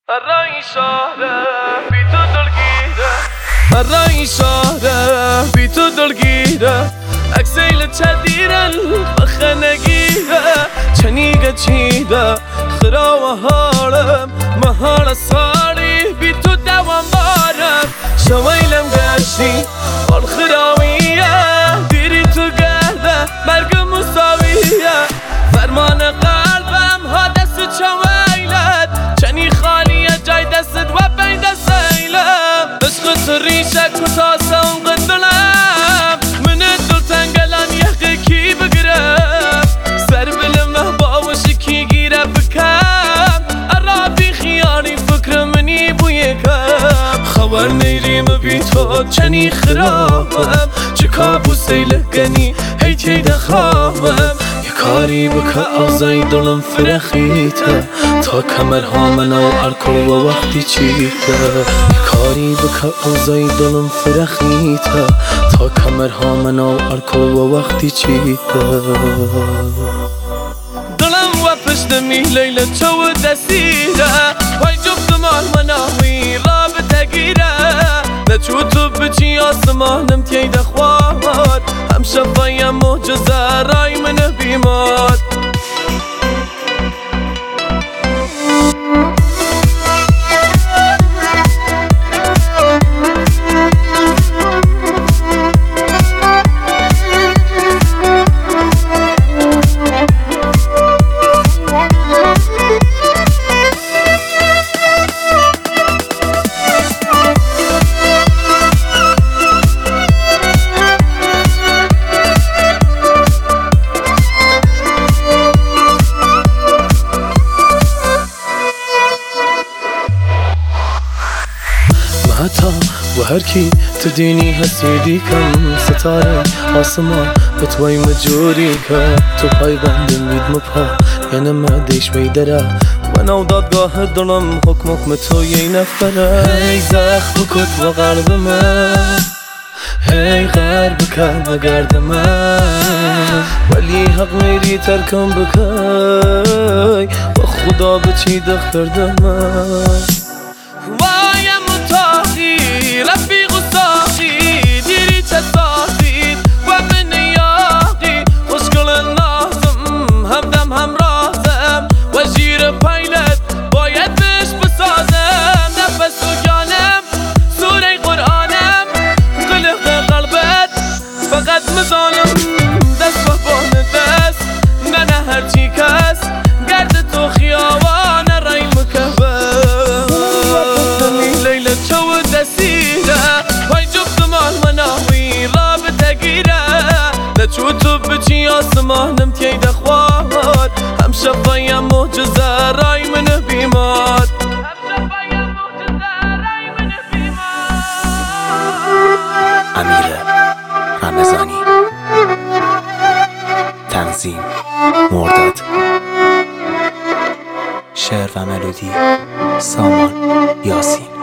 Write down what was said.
الرأي شهره بی تو دلگیره الرأی شهره بی تو دلگیره اکسیل چدیرن بخه نگیره چنیگه چیده خرا و حالم مهار سالی بی تو دوام بارم شویلم گشتی آل خراویه دیری تو گرده مرگ مساویه فرمان قلبم ها دست چویلت چنی خالیه جای دست و بین دست ایلم عشق تو ریشه کتاسه اون قدلم من دل تنگلان یقی کی بگیرم سر بلمه باوشی کی گیره بکم عرابی خیانی فکر منی بوی کم خبر نیریم بی تو چنی خرابم چه کابوسی لگنی هی تیده خوابم کاری بکه آزای دلم فرخیته تا کمرها منو ارکل و وقتی چیته کاری بکه آزای دلم فرخیته تا کمرها منو ارکل و وقتی چیته دلم و پشتمی لیل چو دسیره وای جفت مال مناوی رابطه گیره نچو تو بچی آسمانم تیده خواد هم شفایم معجزه رای من بیماد و هر کی تدینی حسیدی کم ستاره آسمان به توی مجوری که تو پای بندم مید مپا یعنی مدیش میدره و نو دادگاه دلم حکم تو یه نفره هی زخم کت و قلب من هی غرب کن و گرد من ولی حق میری ترکم بکی و خدا بچی دختر من رفیق و ساقی دیری چه ساخید و من یاقی خوشگل نازم همدم همرازم و جیر پیلت باید بهش بسازم نفس و جانم سوره قرآنم قلق قلبت فقط مزانم دست و بان دست نه هرچی کس گرد تو خیابان رای مکبه لیل چو دسیره وای جفت مال مناوی رابطه گیره نچو تو بچی آسمانم تیده خواد هم شفایم معجزه رای من بیماد امیر رمضانی تنظیم مرداد شعر و ملودی سامان یاسین